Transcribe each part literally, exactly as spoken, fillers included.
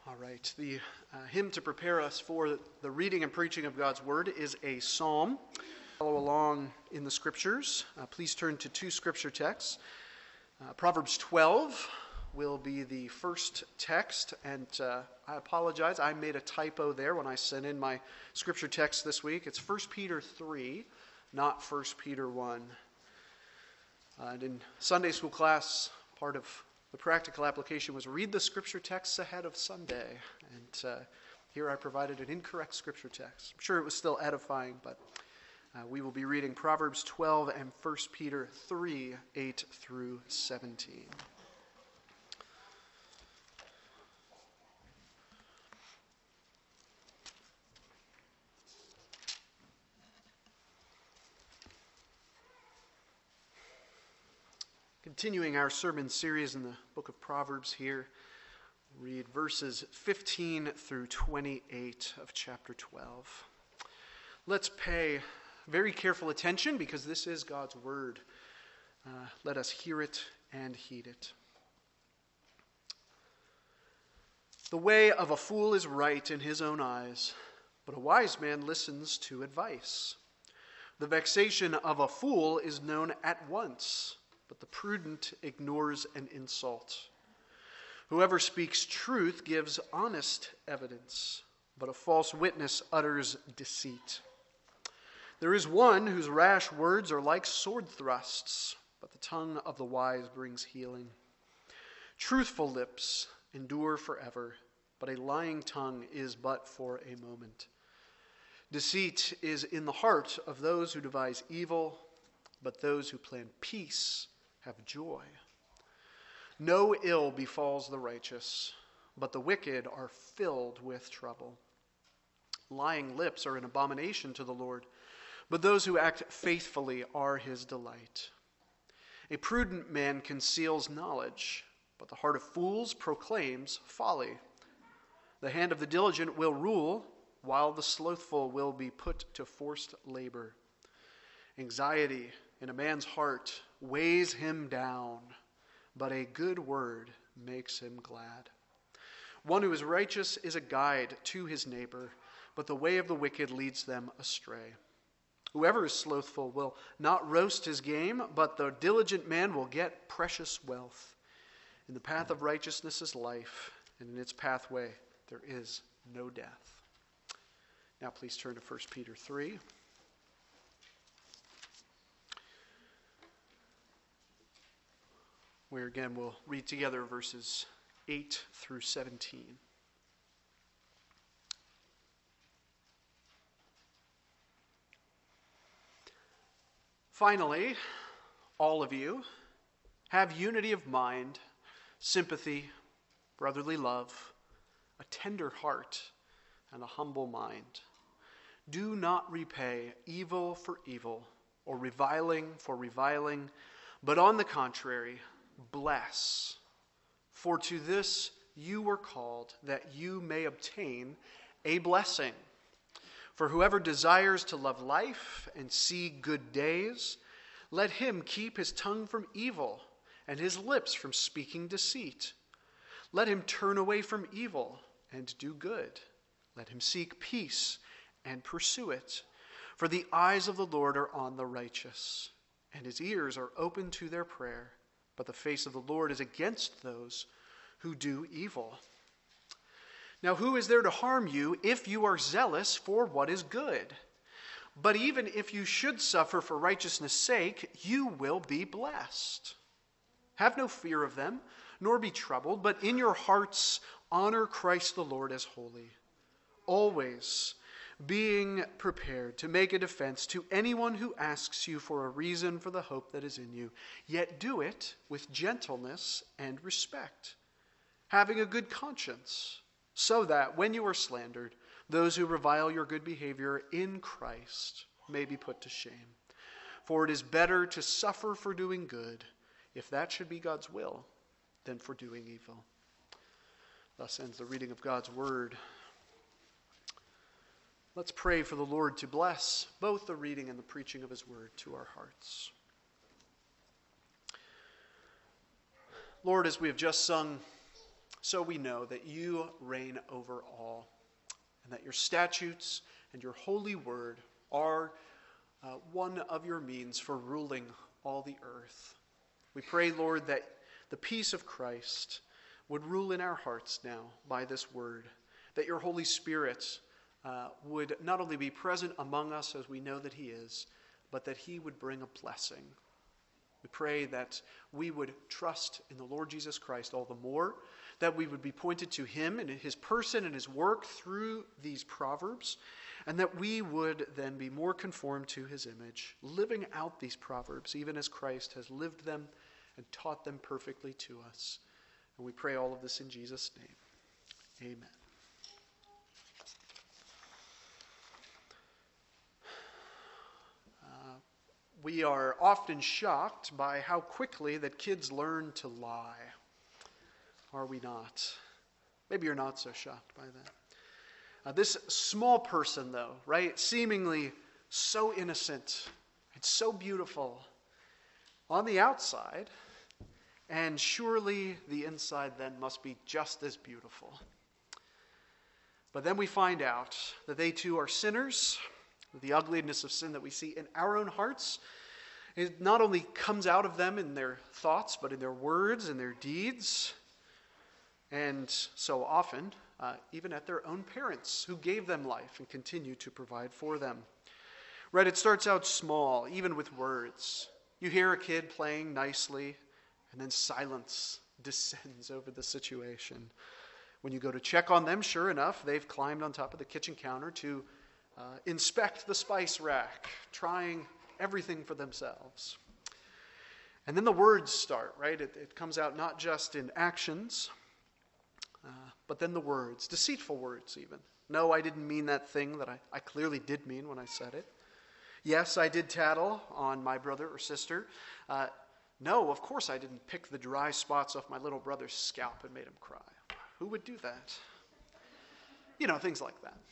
All right, the uh, hymn to prepare us for the reading and preaching of God's Word is a psalm. Follow along in the Scriptures. Uh, please turn to two Scripture texts. Uh, Proverbs twelve will be the first text, and uh, I apologize, I made a typo there when I sent in my Scripture text this week. It's First Peter three, not First Peter one. Uh, and in Sunday school class, part of the practical application was read the Scripture texts ahead of Sunday. And uh, here I provided an incorrect Scripture text. I'm sure it was still edifying, but uh, we will be reading Proverbs twelve and First Peter three, eight through seventeen. Continuing our sermon series in the book of Proverbs here, read verses fifteen through twenty-eight of chapter twelve. Let's pay very careful attention because this is God's word. Uh, let us hear it and heed it. The way of a fool is right in his own eyes, but a wise man listens to advice. The vexation of a fool is known at once, but the prudent ignores an insult. Whoever speaks truth gives honest evidence, but a false witness utters deceit. There is one whose rash words are like sword thrusts, but the tongue of the wise brings healing. Truthful lips endure forever, but a lying tongue is but for a moment. Deceit is in the heart of those who devise evil, but those who plan peace have joy. No ill befalls the righteous, but the wicked are filled with trouble. Lying lips are an abomination to the Lord, but those who act faithfully are his delight. A prudent man conceals knowledge, but the heart of fools proclaims folly. The hand of the diligent will rule, while the slothful will be put to forced labor. Anxiety in a man's heart weighs him down, but a good word makes him glad. One who is righteous is a guide to his neighbor, but the way of the wicked leads them astray. Whoever is slothful will not roast his game, but the diligent man will get precious wealth. In the path of righteousness is life, and in its pathway there is no death. Now please turn to First Peter three. Where again we'll read together verses eight through seventeen. Finally, all of you have unity of mind, sympathy, brotherly love, a tender heart, and a humble mind. Do not repay evil for evil or reviling for reviling, but on the contrary, bless. For to this you were called, that you may obtain a blessing. For whoever desires to love life and see good days, let him keep his tongue from evil and his lips from speaking deceit. Let him turn away from evil and do good. Let him seek peace and pursue it. For the eyes of the Lord are on the righteous, and his ears are open to their prayer. But the face of the Lord is against those who do evil. Now who is there to harm you if you are zealous for what is good? But even if you should suffer for righteousness' sake, you will be blessed. Have no fear of them, nor be troubled, but in your hearts honor Christ the Lord as holy, always being prepared to make a defense to anyone who asks you for a reason for the hope that is in you, yet do it with gentleness and respect, having a good conscience, so that when you are slandered, those who revile your good behavior in Christ may be put to shame. For it is better to suffer for doing good, if that should be God's will, than for doing evil. Thus ends the reading of God's word. Let's pray for the Lord to bless both the reading and the preaching of his word to our hearts. Lord, as we have just sung So we know that you reign over all, and that your statutes and your holy word are uh, one of your means for ruling all the earth. We pray, Lord, that the peace of Christ would rule in our hearts now by this word, that your Holy Spirit uh, would not only be present among us as we know that he is, but that he would bring a blessing. We pray that we would trust in the Lord Jesus Christ all the more, that we would be pointed to him and his person and his work through these proverbs, and that we would then be more conformed to his image, living out these proverbs, even as Christ has lived them and taught them perfectly to us. And we pray all of this in Jesus' name. Amen. We are often shocked by how quickly that kids learn to lie. Are we not? Maybe you're not so shocked by that. Uh, this small person, though, right, seemingly so innocent and so beautiful on the outside, and surely the inside then must be just as beautiful. But then we find out that they too are sinners. The ugliness of sin that we see in our own hearts, it not only comes out of them in their thoughts, but in their words and their deeds. And so often, uh, even at their own parents who gave them life and continue to provide for them. Right, it starts out small, even with words. You hear a kid playing nicely, and then silence descends over the situation. When you go to check on them, sure enough, they've climbed on top of the kitchen counter to Uh, inspect the spice rack, trying everything for themselves. And then the words start, right? It, it comes out not just in actions, uh, but then the words, deceitful words even. No, I didn't mean that thing that I, I clearly did mean when I said it. Yes, I did tattle on my brother or sister. Uh, no, of course I didn't pick the dry spots off my little brother's scalp and made him cry. Who would do that? You know, things like that.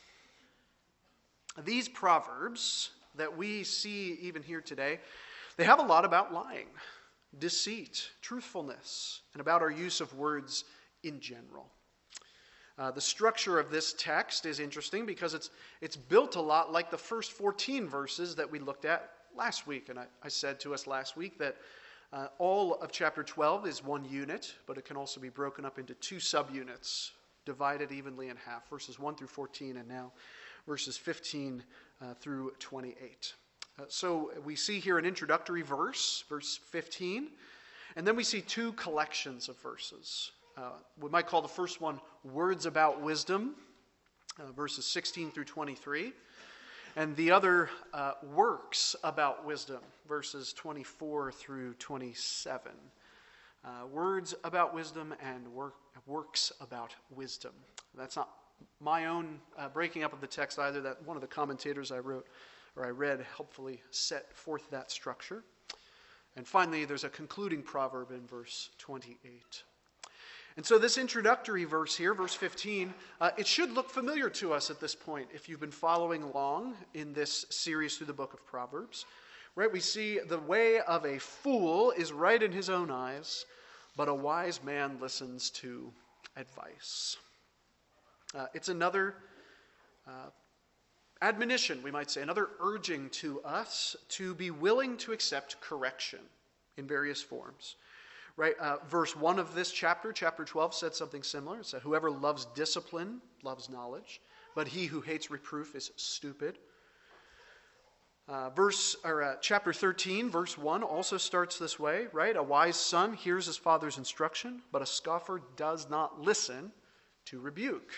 These proverbs that we see even here today, they have a lot about lying, deceit, truthfulness, and about our use of words in general. Uh, the structure of this text is interesting because it's it's built a lot like the first fourteen verses that we looked at last week. And I, I said to us last week that uh, all of chapter twelve is one unit, but it can also be broken up into two subunits, divided evenly in half, verses one through fourteen, and now verses fifteen uh, through twenty-eight. Uh, so we see here an introductory verse, verse fifteen, and then we see two collections of verses. Uh, we might call the first one Words About Wisdom, uh, verses sixteen through twenty-three, and the other uh, Works About Wisdom, verses twenty-four through twenty-seven. Uh, words about wisdom and work, works about wisdom. That's not my own uh, breaking up of the text either. That one of the commentators I wrote or I read helpfully set forth that structure. And finally, there's a concluding proverb in verse twenty-eight. And so this introductory verse here, verse fifteen, uh, it should look familiar to us at this point if you've been following along in this series through the book of Proverbs. Right? We see the way of a fool is right in his own eyes, but a wise man listens to advice. Uh, it's another uh, admonition, we might say, another urging to us to be willing to accept correction in various forms. Right? Uh, verse one of this chapter, chapter twelve, said something similar. It said, whoever loves discipline loves knowledge, but he who hates reproof is stupid. Uh, verse or uh, chapter thirteen, verse one also starts this way, right? A wise son hears his father's instruction, but a scoffer does not listen to rebuke.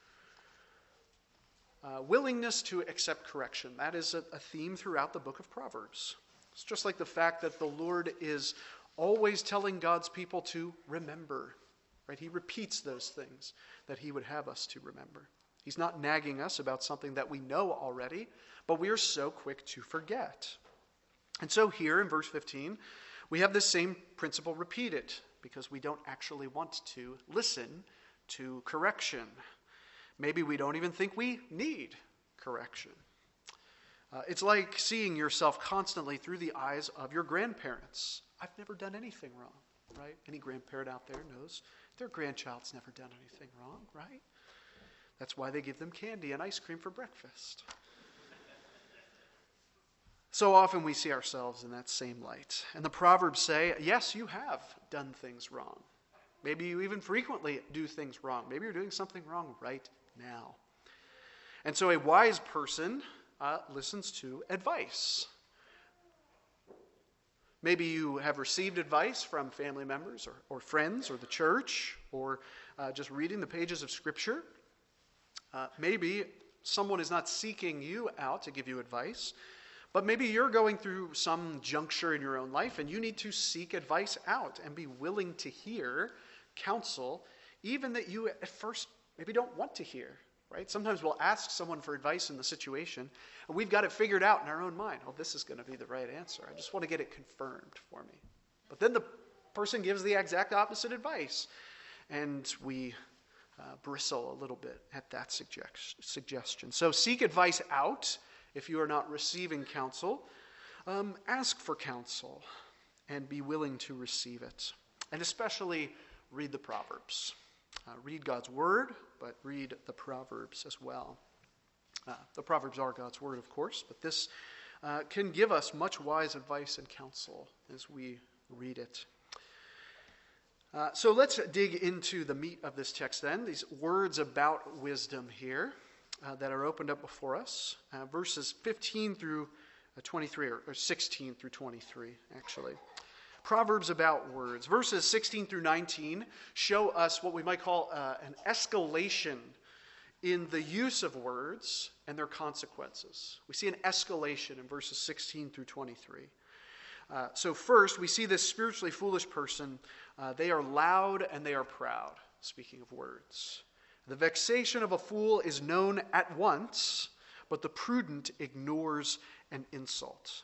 Uh, willingness to accept correction. That is a, a theme throughout the book of Proverbs. It's just like the fact that the Lord is always telling God's people to remember. Right? He repeats those things that he would have us to remember. He's not nagging us about something that we know already, but we are so quick to forget. And so here in verse fifteen, we have this same principle repeated because we don't actually want to listen to correction. Maybe we don't even think we need correction. Uh, it's like seeing yourself constantly through the eyes of your grandparents. I've never done anything wrong, right? Any grandparent out there knows Their grandchild's never done anything wrong, right? That's why they give them candy and ice cream for breakfast. So often we see ourselves in that same light. And the Proverbs say, yes, you have done things wrong. Maybe you even frequently do things wrong. Maybe you're doing something wrong right now. And so a wise person uh, listens to advice. Maybe you have received advice from family members or, or friends or the church or uh, just reading the pages of Scripture. Uh, maybe someone is not seeking you out to give you advice, but maybe you're going through some juncture in your own life and you need to seek advice out and be willing to hear counsel, even that you at first maybe don't want to hear, right? Sometimes we'll ask someone for advice in the situation and we've got it figured out in our own mind. Oh, this is going to be the right answer. I just want to get it confirmed for me. But then the person gives the exact opposite advice and we uh, bristle a little bit at that suggest- suggestion. So seek advice out. If you are not receiving counsel, um, ask for counsel and be willing to receive it. And especially read the Proverbs. Uh, read God's Word, but read the Proverbs as well. Uh, the Proverbs are God's Word, of course, but this uh, can give us much wise advice and counsel as we read it. Uh, so let's dig into the meat of this text then, these words about wisdom here. Uh, that are opened up before us, uh, verses fifteen through uh, twenty-three, or, or sixteen through twenty-three, actually. Proverbs about words. Verses sixteen through nineteen show us what we might call uh, an escalation in the use of words and their consequences. We see an escalation in verses sixteen through twenty-three. Uh, so first, we see this spiritually foolish person. Uh, they are loud and they are proud, speaking of words. The vexation of a fool is known at once, but the prudent ignores an insult.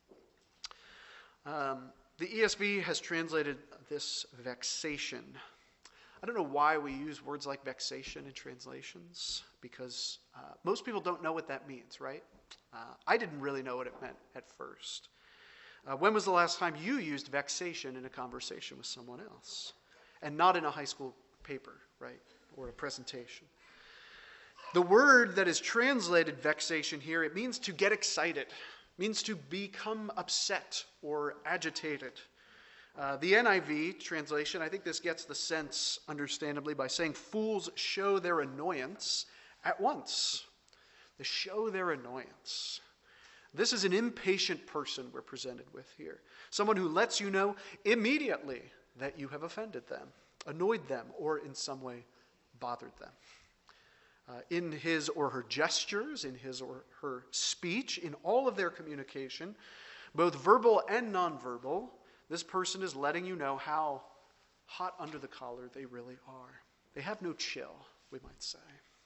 Um, the E S V has translated this vexation. I don't know why we use words like vexation in translations, because uh, most people don't know what that means, right? Uh, I didn't really know what it meant at first. Uh, when was the last time you used vexation in a conversation with someone else? And not in a high school paper, right? Or a presentation. The word that is translated vexation here, it means to get excited. It means to become upset or agitated. Uh, the N I V translation, I think this gets the sense, understandably, by saying fools show their annoyance at once. They show their annoyance. This is an impatient person we're presented with here. Someone who lets you know immediately that you have offended them, annoyed them, or in some way bothered them. Uh, in his or her gestures, in his or her speech, in all of their communication, both verbal and nonverbal, this person is letting you know how hot under the collar they really are. They have no chill, we might say.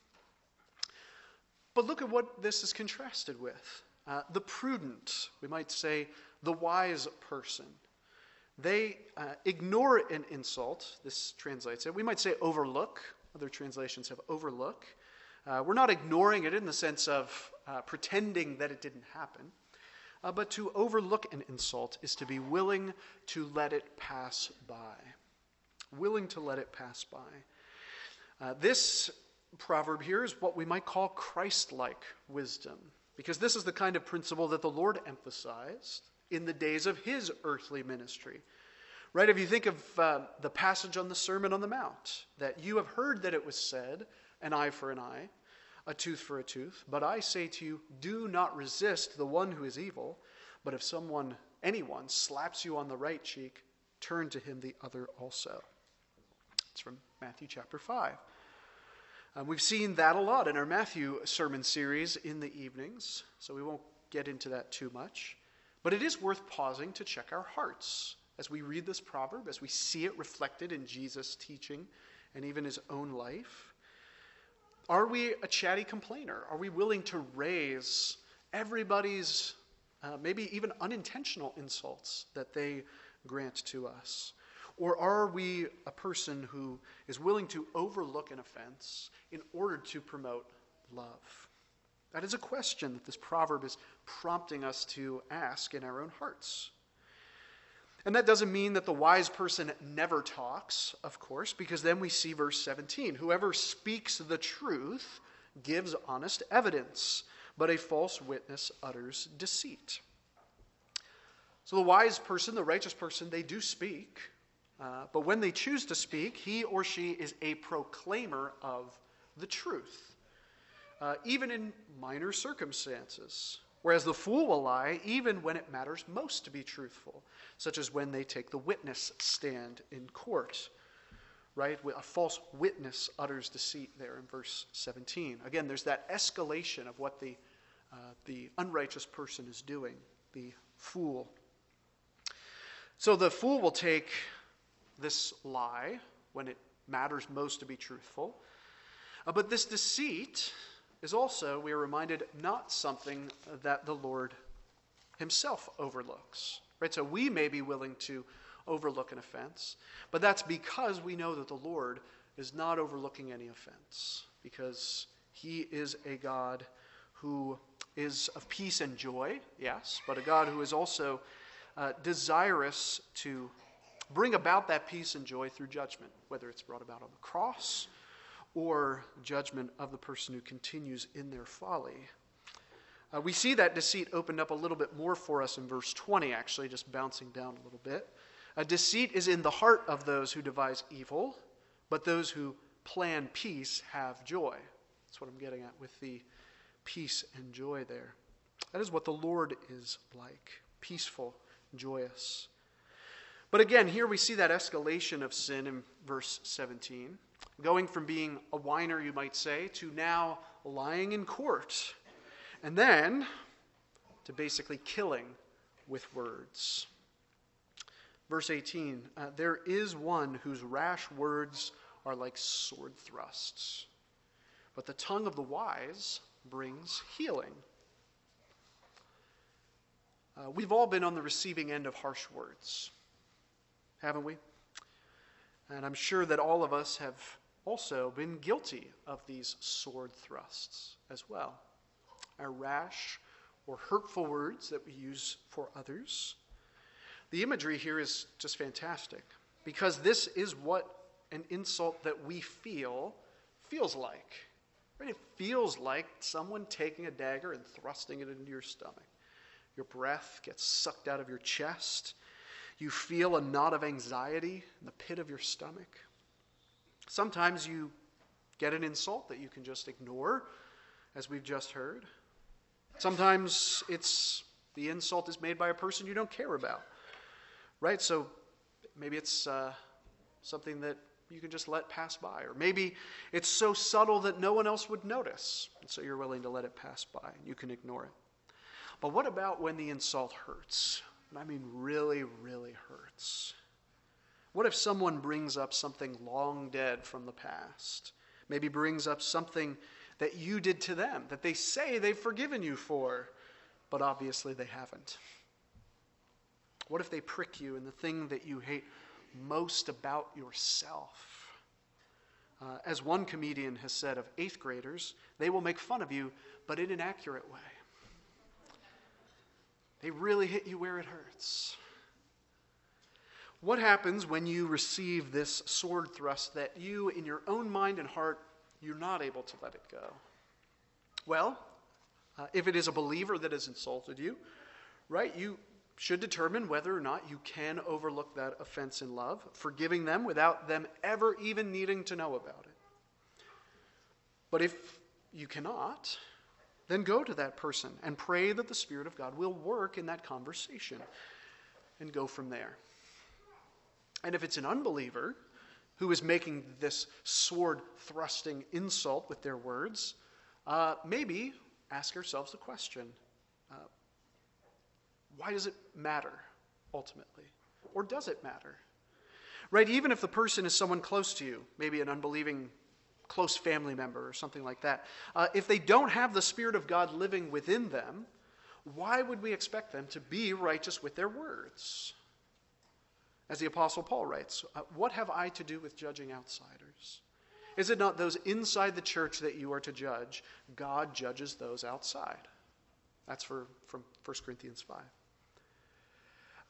But look at what this is contrasted with. Uh, the prudent, we might say the wise person. They uh, ignore an insult, this translates it. We might say overlook. Other translations have overlook. Uh, we're not ignoring it in the sense of uh, pretending that it didn't happen. Uh, but to overlook an insult is to be willing to let it pass by. Willing to let it pass by. Uh, this proverb here is what we might call Christ-like wisdom, because this is the kind of principle that the Lord emphasized in the days of his earthly ministry. Right, if you think of uh, the passage on the Sermon on the Mount, that you have heard that it was said, an eye for an eye, a tooth for a tooth, but I say to you, do not resist the one who is evil, but if someone, anyone, slaps you on the right cheek, turn to him the other also. It's from Matthew chapter five. Um, we've seen that a lot in our Matthew sermon series in the evenings, so we won't get into that too much. But it is worth pausing to check our hearts as we read this proverb, as we see it reflected in Jesus' teaching and even his own life. Are we a chatty complainer? Are we willing to raise everybody's uh, maybe even unintentional insults that they grant to us? Or are we a person who is willing to overlook an offense in order to promote love? That is a question that this proverb is prompting us to ask in our own hearts. And that doesn't mean that the wise person never talks, of course, because then we see verse seventeen. Whoever speaks the truth gives honest evidence, but a false witness utters deceit. So the wise person, the righteous person, they do speak, uh, but when they choose to speak, he or she is a proclaimer of the truth, uh, even in minor circumstances. Whereas the fool will lie even when it matters most to be truthful, such as when they take the witness stand in court. Right? A false witness utters deceit there in verse seventeen. Again, there's that escalation of what the, uh, the unrighteous person is doing, the fool. So the fool will take this lie when it matters most to be truthful. Uh, but this deceit is also, we are reminded, not something that the Lord himself overlooks. Right? So we may be willing to overlook an offense, but that's because we know that the Lord is not overlooking any offense, because he is a God who is of peace and joy, yes, but a God who is also uh, desirous to bring about that peace and joy through judgment, whether it's brought about on the cross or judgment of the person who continues in their folly. Uh, we see that deceit opened up a little bit more for us in verse twenty, actually, just bouncing down a little bit. A deceit is in the heart of those who devise evil, but those who plan peace have joy. That's what I'm getting at with the peace and joy there. That is what the Lord is like, peaceful, joyous. But again, here we see that escalation of sin in verse seventeen, going from being a whiner, you might say, to now lying in court, and then to basically killing with words. Verse eighteen, uh, there is one whose rash words are like sword thrusts, but the tongue of the wise brings healing. Uh, we've all been on the receiving end of harsh words, haven't we? And I'm sure that all of us have also been guilty of these sword thrusts as well. Our rash or hurtful words that we use for others. The imagery here is just fantastic, because this is what an insult that we feel feels like. Right? It feels like someone taking a dagger and thrusting it into your stomach. Your breath gets sucked out of your chest. You feel a knot of anxiety in the pit of your stomach. Sometimes you get an insult that you can just ignore, as we've just heard. Sometimes it's the insult is made by a person you don't care about. Right? So maybe it's uh, something that you can just let pass by. Or maybe it's so subtle that no one else would notice. And so you're willing to let it pass by and you can ignore it. But what about when the insult hurts? I mean, really, really hurts. What if someone brings up something long dead from the past? Maybe brings up something that you did to them, that they say they've forgiven you for, but obviously they haven't. What if they prick you in the thing that you hate most about yourself? Uh, as one comedian has said of eighth graders, they will make fun of you, but in an accurate way. They really hit you where it hurts. What happens when you receive this sword thrust that you, in your own mind and heart, you're not able to let it go? Well, uh, if it is a believer that has insulted you, right, you should determine whether or not you can overlook that offense in love, forgiving them without them ever even needing to know about it. But if you cannot, then go to that person and pray that the Spirit of God will work in that conversation and go from there. And if it's an unbeliever who is making this sword-thrusting insult with their words, uh, maybe ask ourselves the question, uh, why does it matter ultimately? Or does it matter? Right, even if the person is someone close to you, maybe an unbelieving close family member or something like that, uh, if they don't have the Spirit of God living within them, why would we expect them to be righteous with their words? As the Apostle Paul writes, uh, what have I to do with judging outsiders? Is it not those inside the church that you are to judge? God judges those outside. That's for, from First Corinthians five.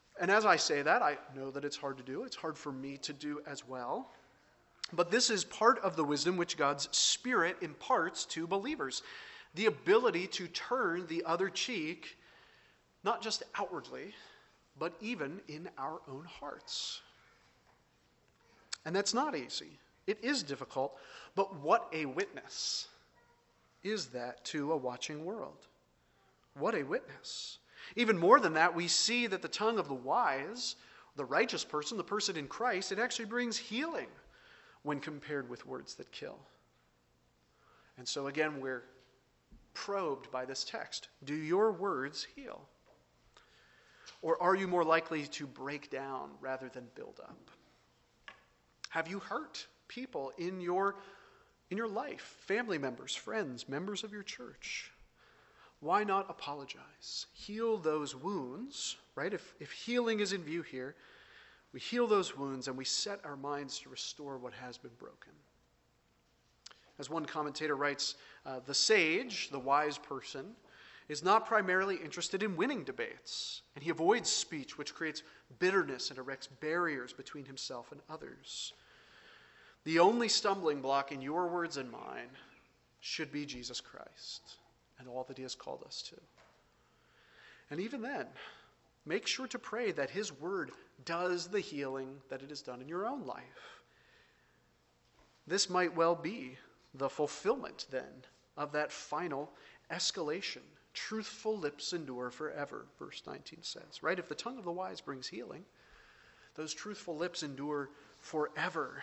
And as I say that, I know that it's hard to do. It's hard for me to do as well. But this is part of the wisdom which God's Spirit imparts to believers. The ability to turn the other cheek, not just outwardly, but even in our own hearts. And that's not easy. It is difficult, but what a witness is that to a watching world? What a witness. Even more than that, we see that the tongue of the wise, the righteous person, the person in Christ, it actually brings healing when compared with words that kill. And so again, we're probed by this text. Do your words heal? Or are you more likely to break down rather than build up? Have you hurt people in your, in your life? Family members, friends, members of your church? Why not apologize? Heal those wounds, right? If, if healing is in view here, we heal those wounds and we set our minds to restore what has been broken. As one commentator writes, uh, the sage, the wise person, is not primarily interested in winning debates, and he avoids speech which creates bitterness and erects barriers between himself and others. The only stumbling block in your words and mine should be Jesus Christ and all that he has called us to. And even then, make sure to pray that his word does the healing that it has done in your own life. This might well be the fulfillment, then, of that final escalation. Truthful lips endure forever, verse nineteen says, right? If the tongue of the wise brings healing, those truthful lips endure forever.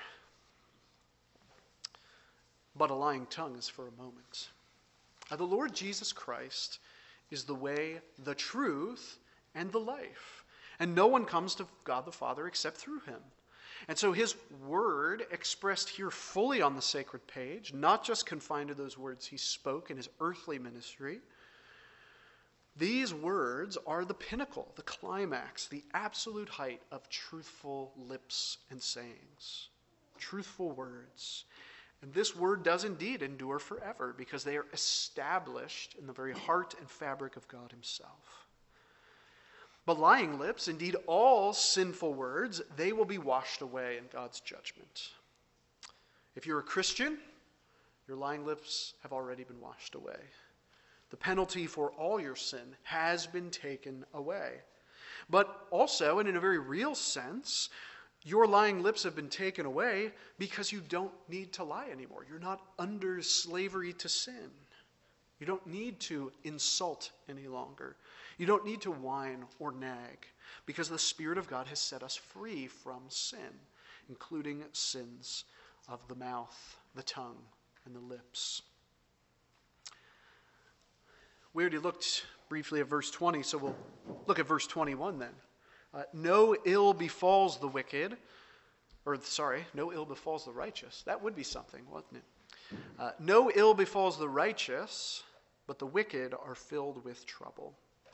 But a lying tongue is for a moment. Now, the Lord Jesus Christ is the way, the truth, and the life. And no one comes to God the Father except through him. And so his word, expressed here fully on the sacred page, not just confined to those words he spoke in his earthly ministry, these words are the pinnacle, the climax, the absolute height of truthful lips and sayings. Truthful words. And this word does indeed endure forever because they are established in the very heart and fabric of God himself. But lying lips, indeed all sinful words, they will be washed away in God's judgment. If you're a Christian, your lying lips have already been washed away. The penalty for all your sin has been taken away. But also, and in a very real sense, your lying lips have been taken away because you don't need to lie anymore. You're not under slavery to sin. You don't need to insult any longer. You don't need to whine or nag because the Spirit of God has set us free from sin, including sins of the mouth, the tongue, and the lips. We already looked briefly at verse twenty, so we'll look at verse twenty-one then. Uh, no ill befalls the wicked, or sorry, no ill befalls the righteous. That would be something, wouldn't it? Uh, no ill befalls the righteous, but the wicked are filled with trouble.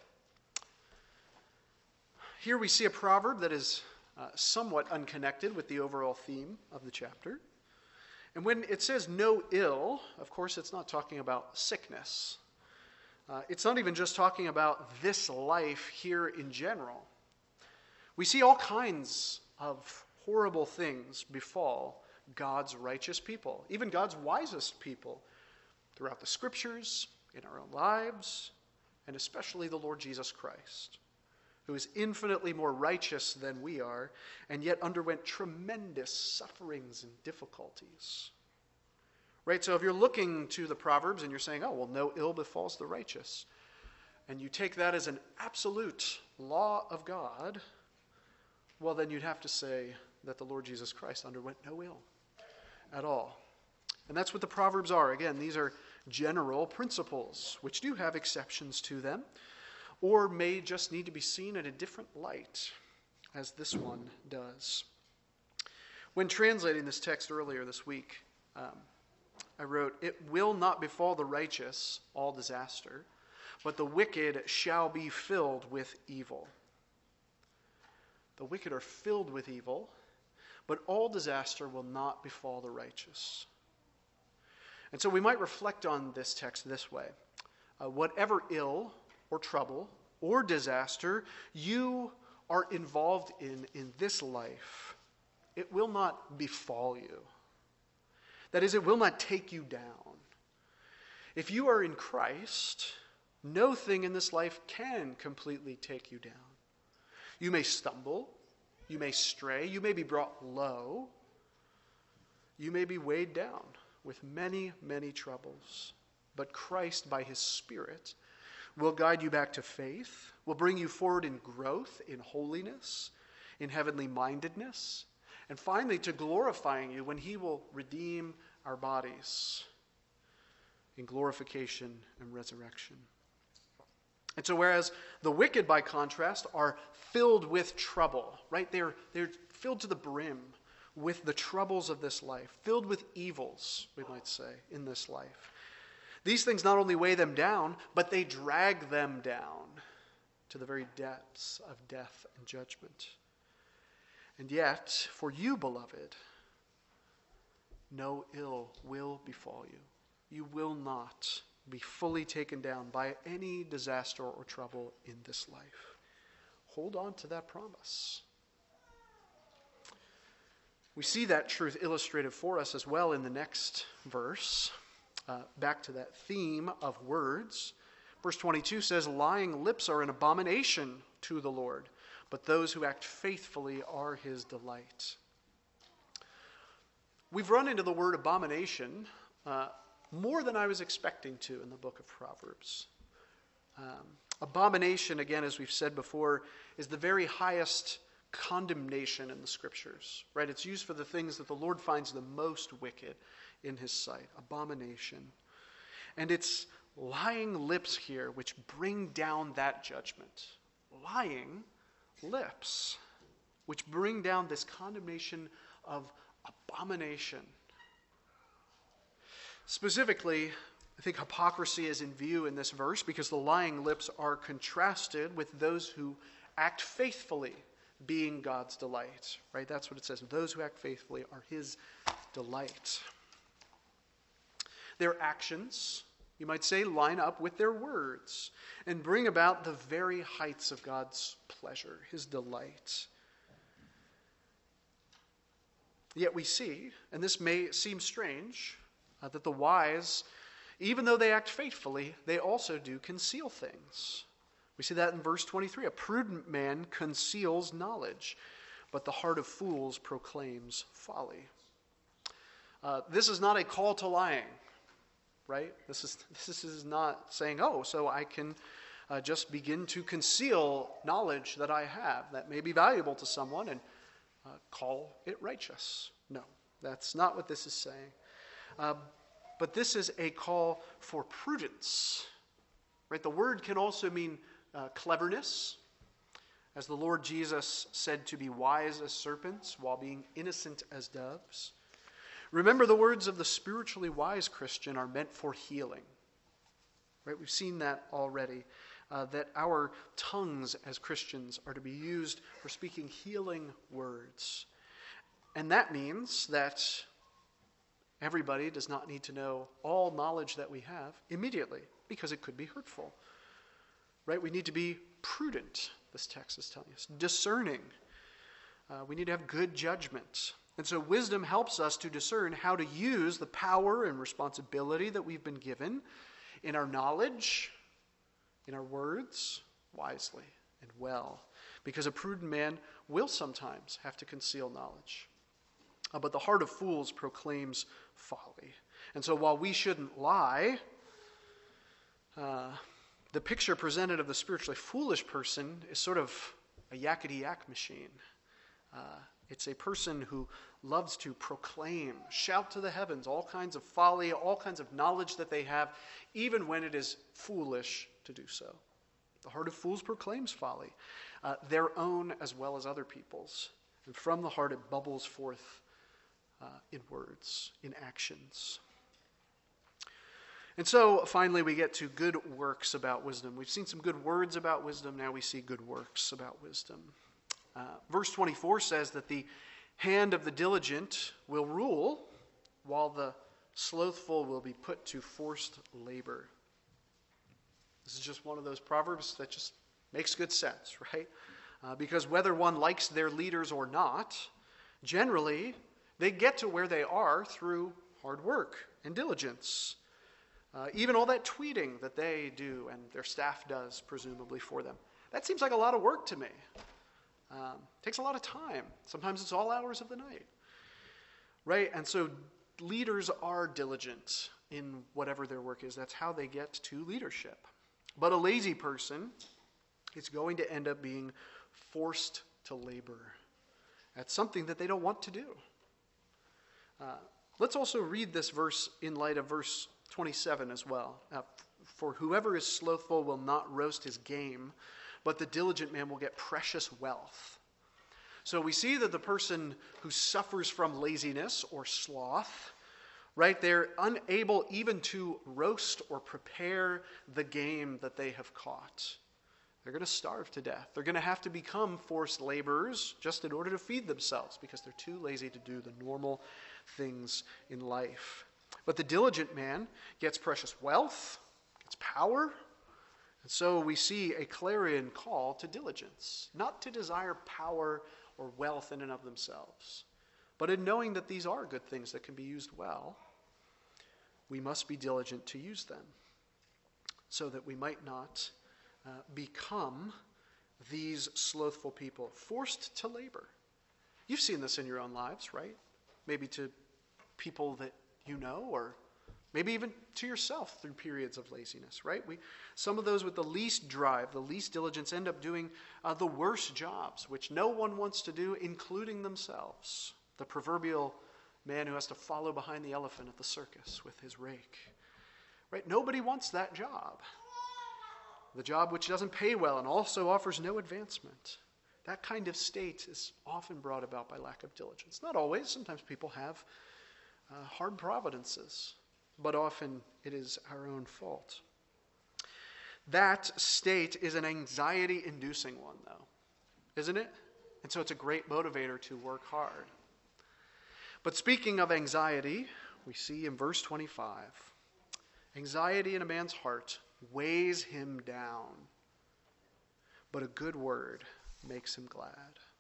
Here we see a proverb that is uh, somewhat unconnected with the overall theme of the chapter. And when it says no ill, of course it's not talking about sickness. Uh, it's not even just talking about this life here in general. We see all kinds of horrible things befall God's righteous people, even God's wisest people, throughout the scriptures, in our own lives, and especially the Lord Jesus Christ, who is infinitely more righteous than we are, and yet underwent tremendous sufferings and difficulties. Right, so if you're looking to the Proverbs and you're saying, oh, well, no ill befalls the righteous, and you take that as an absolute law of God, well, then you'd have to say that the Lord Jesus Christ underwent no ill at all. And that's what the Proverbs are. Again, these are general principles, which do have exceptions to them, or may just need to be seen in a different light, as this one does. When translating this text earlier this week, um, I wrote, "It will not befall the righteous all disaster, but the wicked shall be filled with evil." The wicked are filled with evil, but all disaster will not befall the righteous. And so we might reflect on this text this way. Uh, whatever ill or trouble or disaster you are involved in in this life, it will not befall you. That is, it will not take you down. If you are in Christ, no thing in this life can completely take you down. You may stumble, you may stray, you may be brought low, you may be weighed down with many, many troubles. But Christ, by his Spirit, will guide you back to faith, will bring you forward in growth, in holiness, in heavenly mindedness, and finally to glorifying you when he will redeem our bodies in glorification and resurrection. And so whereas the wicked, by contrast, are filled with trouble, right? They're, they're filled to the brim with the troubles of this life, filled with evils, we might say, in this life. These things not only weigh them down, but they drag them down to the very depths of death and judgment. And yet, for you, beloved, no ill will befall you. You will not be fully taken down by any disaster or trouble in this life. Hold on to that promise. We see that truth illustrated for us as well in the next verse. Uh, back to that theme of words. Verse twenty-two says, lying lips are an abomination to the Lord, but those who act faithfully are his delight. We've run into the word abomination uh, more than I was expecting to in the book of Proverbs. Um, abomination, again, as we've said before, is the very highest condemnation in the scriptures, right? It's used for the things that the Lord finds the most wicked in his sight, abomination. And it's lying lips here which bring down that judgment. Lying lips which bring down this condemnation of abomination. Specifically, I think hypocrisy is in view in this verse because the lying lips are contrasted with those who act faithfully, being God's delight, right? That's what it says. Those who act faithfully are his delight. Their actions, you might say, line up with their words and bring about the very heights of God's pleasure, his delight. Yet we see, and this may seem strange, uh, that the wise, even though they act faithfully, they also do conceal things. We see that in verse twenty-three. A prudent man conceals knowledge, but the heart of fools proclaims folly. Uh, this is not a call to lying, right? This is this is not saying, oh, so I can uh, just begin to conceal knowledge that I have that may be valuable to someone and uh, call it righteous. No, that's not what this is saying. Uh, but this is a call for prudence, right? The word can also mean uh, cleverness, as the Lord Jesus said to be wise as serpents while being innocent as doves. Remember, the words of the spiritually wise Christian are meant for healing. Right? We've seen that already, uh, that our tongues as Christians are to be used for speaking healing words. And that means that everybody does not need to know all knowledge that we have immediately, because it could be hurtful. Right? We need to be prudent, this text is telling us, discerning. Uh, we need to have good judgment. And so wisdom helps us to discern how to use the power and responsibility that we've been given in our knowledge, in our words, wisely and well. Because a prudent man will sometimes have to conceal knowledge. Uh, but the heart of fools proclaims folly. And so while we shouldn't lie, uh, the picture presented of the spiritually foolish person is sort of a yakety-yak machine. Uh, It's a person who loves to proclaim, shout to the heavens, all kinds of folly, all kinds of knowledge that they have, even when it is foolish to do so. The heart of fools proclaims folly, uh, their own as well as other people's. And from the heart it bubbles forth uh, in words, in actions. And so finally we get to good works about wisdom. We've seen some good words about wisdom, now we see good works about wisdom. Uh, verse twenty-four says that the hand of the diligent will rule, while the slothful will be put to forced labor. This is just one of those proverbs that just makes good sense, right? Uh, because whether one likes their leaders or not, generally, they get to where they are through hard work and diligence. Uh, even all that tweeting that they do and their staff does, presumably, for them. That seems like a lot of work to me. Um, takes a lot of time. Sometimes it's all hours of the night. Right? And so leaders are diligent in whatever their work is. That's how they get to leadership. But a lazy person is going to end up being forced to labor at something that they don't want to do. Uh, let's also read this verse in light of verse twenty-seven as well. Uh, For whoever is slothful will not roast his game, but the diligent man will get precious wealth. So we see that the person who suffers from laziness or sloth, right, they're unable even to roast or prepare the game that they have caught. They're going to starve to death. They're going to have to become forced laborers just in order to feed themselves because they're too lazy to do the normal things in life. But the diligent man gets precious wealth, gets power. And so we see a clarion call to diligence, not to desire power or wealth in and of themselves, but in knowing that these are good things that can be used well, we must be diligent to use them so that we might not uh, become these slothful people, forced to labor. You've seen this in your own lives, right? Maybe to people that you know, or maybe even to yourself through periods of laziness, right? We, some of those with the least drive, the least diligence, end up doing uh, the worst jobs, which no one wants to do, including themselves. The proverbial man who has to follow behind the elephant at the circus with his rake, right? Nobody wants that job. The job which doesn't pay well and also offers no advancement. That kind of state is often brought about by lack of diligence. Not always. Sometimes people have uh, hard providences, but often it is our own fault. That state is an anxiety-inducing one, though, isn't it? And so it's a great motivator to work hard. But speaking of anxiety, we see in verse twenty-five, anxiety in a man's heart weighs him down, but a good word makes him glad.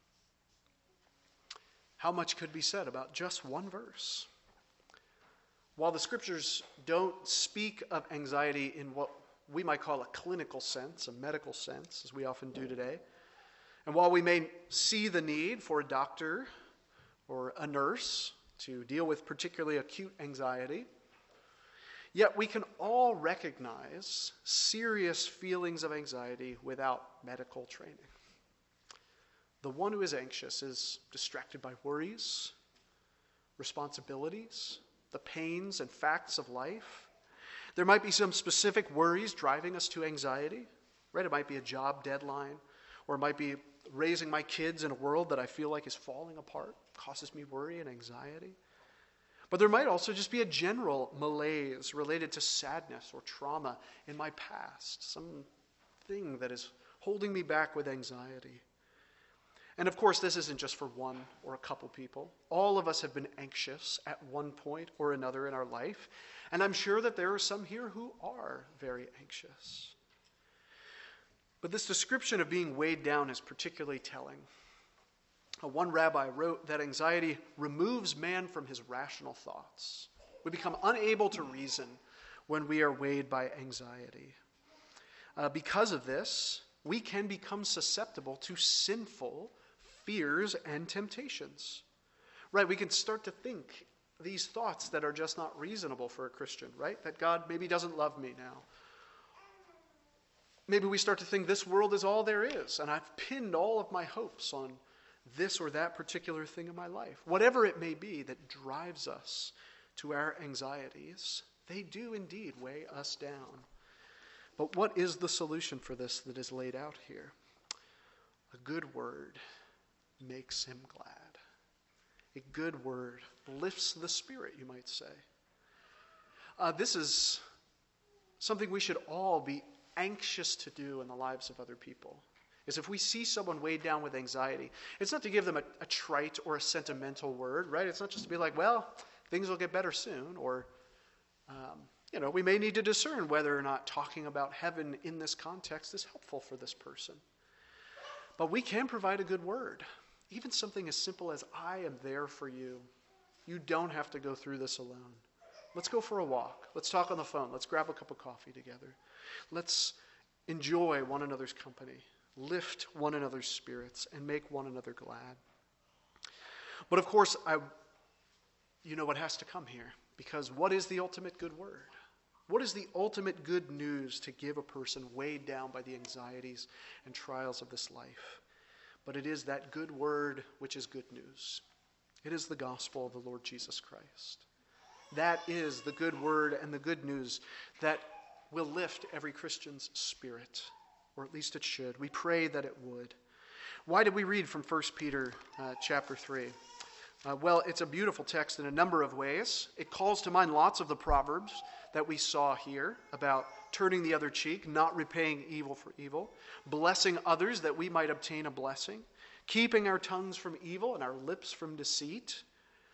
How much could be said about just one verse? While the scriptures don't speak of anxiety in what we might call a clinical sense, a medical sense, as we often do today, and while we may see the need for a doctor or a nurse to deal with particularly acute anxiety, yet we can all recognize serious feelings of anxiety without medical training. The one who is anxious is distracted by worries, responsibilities, the pains and facts of life. There might be some specific worries driving us to anxiety, right? It might be a job deadline, or it might be raising my kids in a world that I feel like is falling apart, causes me worry and anxiety. But there might also just be a general malaise related to sadness or trauma in my past, something that is holding me back with anxiety. And of course, this isn't just for one or a couple people. All of us have been anxious at one point or another in our life, and I'm sure that there are some here who are very anxious. But this description of being weighed down is particularly telling. One rabbi wrote that anxiety removes man from his rational thoughts. We become unable to reason when we are weighed by anxiety. Uh, because of this, we can become susceptible to sinful fears and temptations. Right? We can start to think these thoughts that are just not reasonable for a Christian, right? That God maybe doesn't love me now. Maybe we start to think this world is all there is, and I've pinned all of my hopes on this or that particular thing in my life. Whatever it may be that drives us to our anxieties, they do indeed weigh us down. But what is the solution for this that is laid out here? A good word makes him glad. A good word lifts the spirit, you might say. Uh, this is something we should all be anxious to do in the lives of other people. Is if we see someone weighed down with anxiety, it's not to give them a, a trite or a sentimental word, right? It's not just to be like, well, things will get better soon, or, um, you know, we may need to discern whether or not talking about heaven in this context is helpful for this person. But we can provide a good word. Even something as simple as, I am there for you. You don't have to go through this alone. Let's go for a walk. Let's talk on the phone. Let's grab a cup of coffee together. Let's enjoy one another's company, lift one another's spirits, and make one another glad. But of course, I, you know what has to come here. Because what is the ultimate good word? What is the ultimate good news to give a person weighed down by the anxieties and trials of this life? But it is that good word which is good news. It is the gospel of the Lord Jesus Christ. That is the good word and the good news that will lift every Christian's spirit, or at least it should. We pray that it would. Why did we read from First Peter uh, chapter three? Uh, well, it's a beautiful text in a number of ways. It calls to mind lots of the proverbs that we saw here about turning the other cheek, not repaying evil for evil, blessing others that we might obtain a blessing, keeping our tongues from evil and our lips from deceit,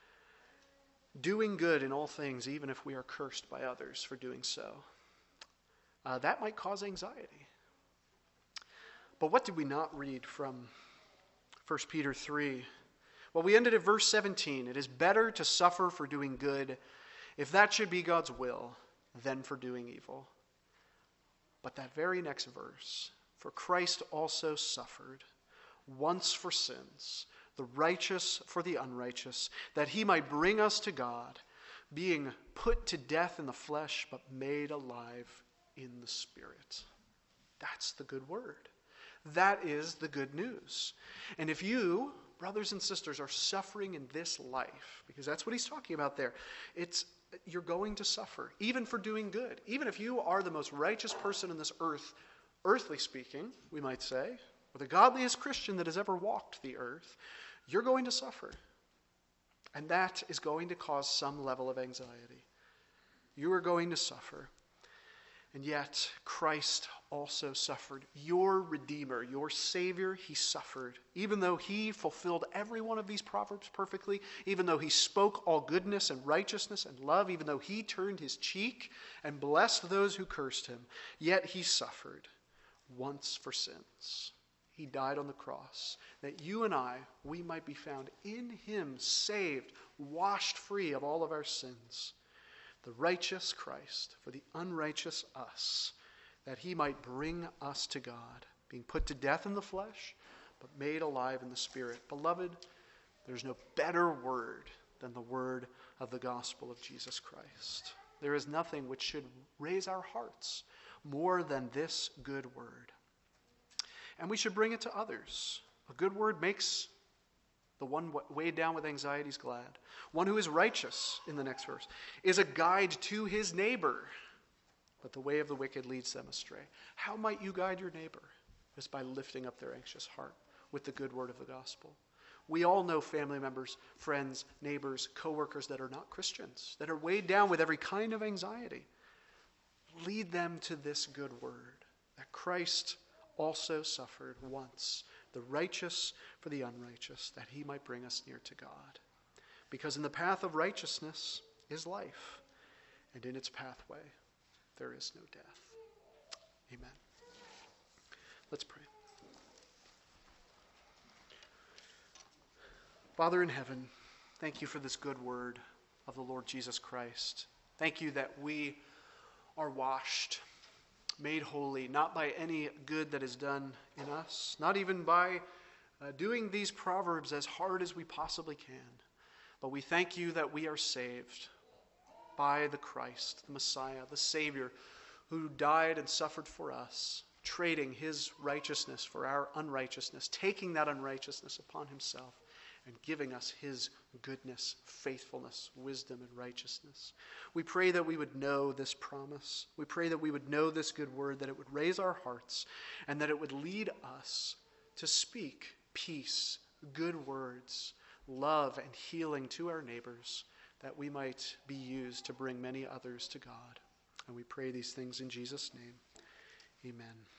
doing good in all things, even if we are cursed by others for doing so. Uh, that might cause anxiety. But what did we not read from First Peter three? Well, we ended at verse seventeen. It is better to suffer for doing good, if that should be God's will, than for doing evil. But that very next verse, for Christ also suffered once for sins, the righteous for the unrighteous, that he might bring us to God, being put to death in the flesh, but made alive in the Spirit. That's the good word. That is the good news. And if you, brothers and sisters, are suffering in this life, because that's what he's talking about there, it's you're going to suffer, even for doing good. Even if you are the most righteous person in this earth, earthly speaking, we might say, or the godliest Christian that has ever walked the earth, you're going to suffer. And that is going to cause some level of anxiety. You are going to suffer. And yet, Christ also suffered. Your Redeemer, your Savior, he suffered. Even though he fulfilled every one of these proverbs perfectly, even though he spoke all goodness and righteousness and love, even though he turned his cheek and blessed those who cursed him, yet he suffered once for sins. He died on the cross, that you and I, we might be found in him, saved, washed free of all of our sins. The righteous Christ for the unrighteous us, that he might bring us to God, being put to death in the flesh, but made alive in the Spirit. Beloved, there's no better word than the word of the gospel of Jesus Christ. There is nothing which should raise our hearts more than this good word. And we should bring it to others. A good word makes the one weighed down with anxieties glad. One who is righteous, in the next verse, is a guide to his neighbor. But the way of the wicked leads them astray. How might you guide your neighbor? Just by lifting up their anxious heart with the good word of the gospel. We all know family members, friends, neighbors, co-workers that are not Christians, that are weighed down with every kind of anxiety. Lead them to this good word, that Christ also suffered once, the righteous for the unrighteous, that he might bring us near to God. Because in the path of righteousness is life, and in its pathway there is no death. Amen. Let's pray. Father in heaven, thank you for this good word of the Lord Jesus Christ. Thank you that we are washed, made holy, not by any good that is done in us, not even by uh, doing these proverbs as hard as we possibly can, but we thank you that we are saved by the Christ, the Messiah, the Savior, who died and suffered for us, trading his righteousness for our unrighteousness, taking that unrighteousness upon himself, and giving us his goodness, faithfulness, wisdom, and righteousness. We pray that we would know this promise. We pray that we would know this good word, that it would raise our hearts, and that it would lead us to speak peace, good words, love, and healing to our neighbors, that we might be used to bring many others to God. And we pray these things in Jesus' name. Amen.